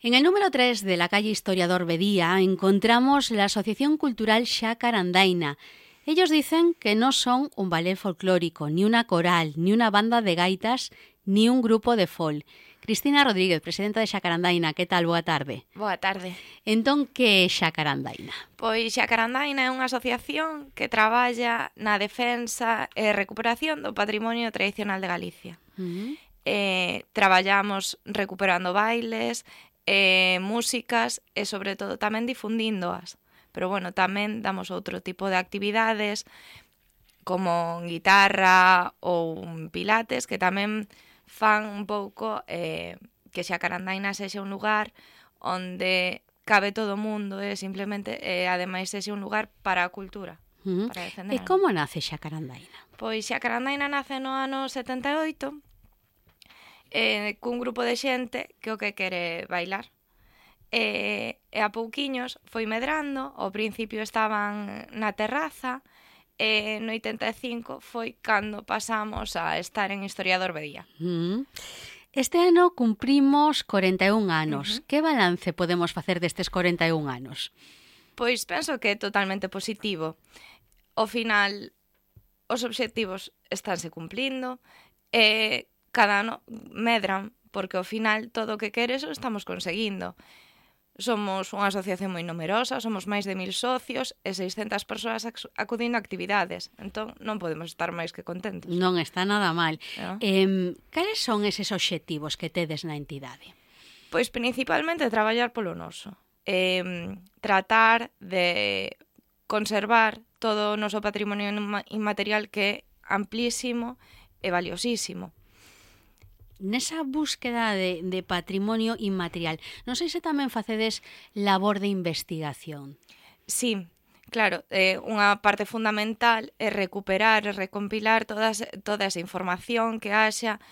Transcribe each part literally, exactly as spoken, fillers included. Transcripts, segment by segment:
En el número tres de la calle Historiador Bedía encontramos la Asociación Cultural Xacarandaina. Ellos dicen que no son un ballet folclórico, ni una coral, ni una banda de gaitas, ni un grupo de folk. Cristina Rodríguez, presidenta de Xacarandaina, que tal? Boa tarde. Boa tarde. Entón, que é Xacarandaina? Pois Xacarandaina é unha asociación que traballa na defensa e recuperación do patrimonio tradicional de Galicia. Uh-huh. Eh, traballamos recuperando bailes, eh, músicas e, sobre todo, tamén difundíndoas. Pero, bueno, tamén damos outro tipo de actividades como guitarra ou pilates que tamén fan un pouco eh, que Xacarandaina sexa un lugar onde cabe todo o mundo e simplemente, eh, ademais, sexa un lugar para a cultura. Uh-huh. Para defender. E como nace Xacarandaina? Pois Xacarandaina nace no ano setenta e oito eh, cun grupo de xente que o que quere bailar. E, e a pouquiños foi medrando, ao principio estaban na terraza, e no oitenta e cinco foi cando pasamos a estar en Historiador Bedía. Uh-huh. Este ano cumprimos corenta e un anos. Uh-huh. Que balance podemos facer destes corenta e un anos? Pois penso que é totalmente positivo. Ao final, os obxectivos estánse cumplindo, e cada ano medran, porque ao final todo o que queres o estamos conseguindo. Somos unha asociación moi numerosa, somos máis de mil socios e seiscentas persoas acudindo a actividades. Entón, non podemos estar máis que contentos. Non está nada mal. No? Eh, cales son eses obxectivos que tedes na entidade? Pois principalmente traballar polo noso. Eh, tratar de conservar todo o noso patrimonio inmaterial que é amplísimo e valiosísimo. Nesa búsqueda de, de patrimonio inmaterial, non sei se tamén facedes labor de investigación. Sí, claro, eh, unha parte fundamental é recuperar e recompilar todas, toda esa información que haxa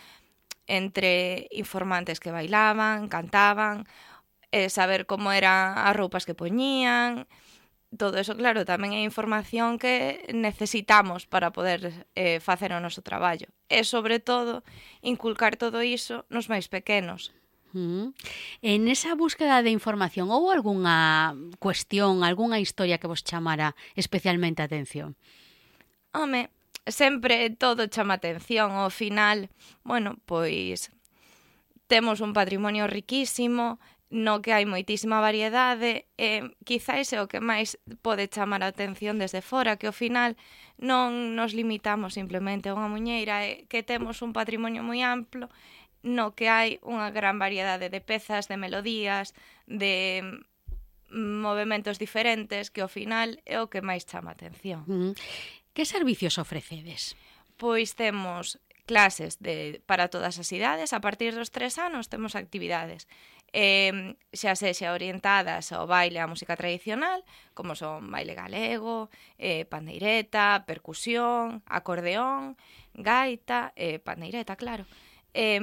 entre informantes que bailaban, cantaban, eh, saber como eran as roupas que poñían. Todo eso, claro, tamén é información que necesitamos para poder eh, facer o noso traballo. E, sobre todo, inculcar todo iso nos máis pequenos. Uh-huh. En esa búsqueda de información, houve algunha cuestión, algunha historia que vos chamara especialmente a atención? Home, sempre todo chama atención. Ao final, bueno, pois temos un patrimonio riquísimo, no que hai moitísima variedade e quizáis é o que máis pode chamar a atención desde fora, que ao final non nos limitamos simplemente a unha muñeira, e que temos un patrimonio moi amplo no que hai unha gran variedade de pezas, de melodías, de movementos diferentes, que ao final é o que máis chama a atención. Mm. Que servicios ofrecedes? Pois temos clases de, para todas as idades. A partir dos tres anos temos actividades eh, xa sexa orientadas ao baile, á música tradicional, como son baile galego, eh, pandeireta, percusión, acordeón, gaita, eh, pandeireta, claro. Eh,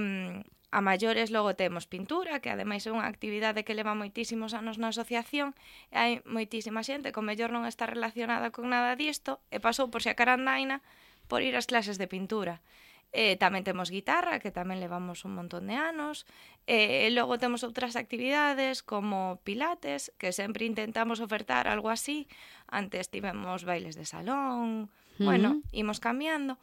a maiores logo temos pintura, que ademais é unha actividade que leva moitísimos anos na asociación, e hai moitísima xente que mellor non está relacionada con nada disto e pasou por Xacarandaina por ir ás clases de pintura. Eh, tamén temos guitarra, que tamén levamos un montón de anos, e eh, logo temos outras actividades como pilates, que sempre intentamos ofertar algo así. Antes tivemos bailes de salón, uh-huh. Bueno, imos cambiando.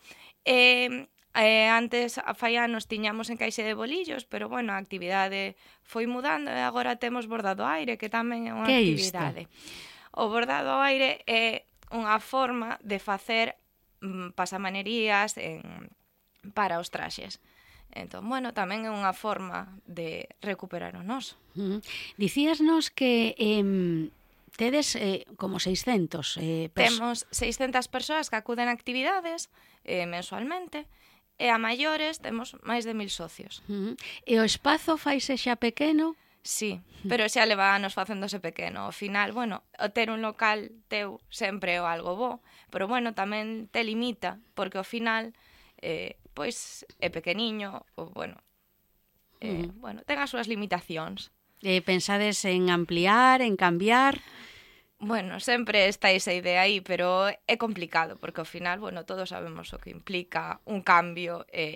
Eh, eh, antes, a fai anos, tiñamos encaixe de bolillos, pero, bueno, a actividade foi mudando e agora temos bordado aire, que tamén é unha que actividade. O bordado aire é unha forma de facer mm, pasamanerías en para os traxes. Entón, bueno, tamén é unha forma de recuperar o noso. Uh-huh. Dicíasnos que eh, tedes eh, como seiscentos. Eh, pers- Temos seiscentas persoas que acuden a actividades eh, mensualmente, e a maiores temos máis de mil socios. Uh-huh. E o espazo faise xa pequeno? Sí, pero xa leva anos facéndose pequeno. Ao final, bueno, o ter un local teu sempre é algo bo, pero, bueno, tamén te limita, porque ao final eh, pois é pequeniño, ou, bueno, eh, uh-huh. bueno, ten as súas limitacións. Eh, pensades en ampliar, en cambiar? Bueno, sempre está esa idea aí, pero é complicado, porque ao final, bueno, todos sabemos o que implica un cambio, eh,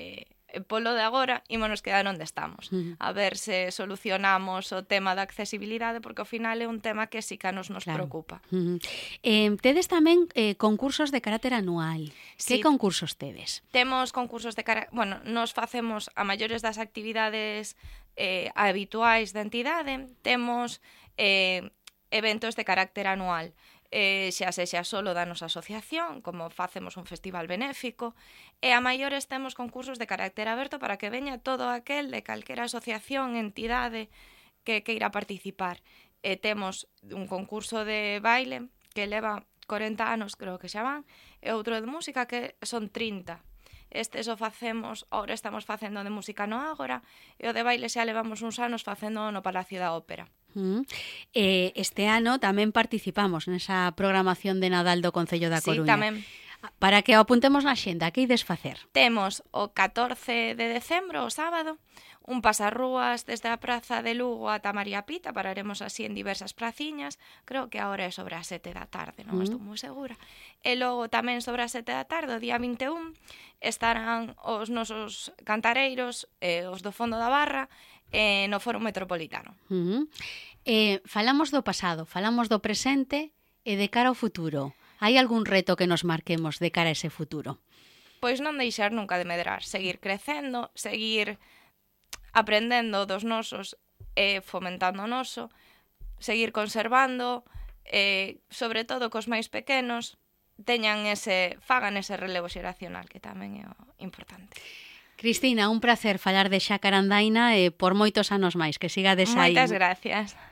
E polo de agora, ímonos quedar onde estamos. Uh -huh. A ver se solucionamos o tema da accesibilidade, porque ao final é un tema que sí que nos nos claro. preocupa. Uh -huh. eh, tedes tamén eh, concursos de carácter anual. Sí. Que concursos tedes? Temos concursos de carácter... Bueno, nos facemos a maiores das actividades eh, habituais da entidade. Temos eh, eventos de carácter anual. Eh, xa sexa solo da nosa asociación, como facemos un festival benéfico, e a maiores temos concursos de carácter aberto para que veña todo aquel de calquera asociación, entidade que queira participar. E temos un concurso de baile que leva corenta anos, creo que xa van, e outro de música que son trinta. Estes o facemos, ahora estamos facendo de música no Ágora, e o de baile xa levamos uns anos facendo no Palacio da Ópera. Mm. Eh, este ano tamén participamos nesa programación de Nadal do Concello da Coruña. Sí, tamén. Para que o apuntemos na xenda, que ides facer? Temos o catorce de decembro, o sábado, un pasarrúas desde a Praza de Lugo ata María Pita, pararemos así en diversas praciñas, creo que agora é sobre as sete da tarde, non mm. estou moi segura. E logo tamén sobre as sete da tarde, o día vinte e un, estarán os nosos cantareiros, eh, os do Fondo da Barra, eh, no Foro Metropolitano. Uh -huh. eh, falamos do pasado, falamos do presente e de cara ao futuro. Hai algún reto que nos marquemos de cara a ese futuro? Pois non deixar nunca de medrar, seguir crecendo, seguir aprendendo dos nosos e fomentando o noso, seguir conservando, e, sobre todo cos máis pequenos, teñan ese, fagan ese relevo xeracional, que tamén é importante. Cristina, un placer falar de Xacarandaina e por moitos anos máis, que sigades aí. Moitas gracias.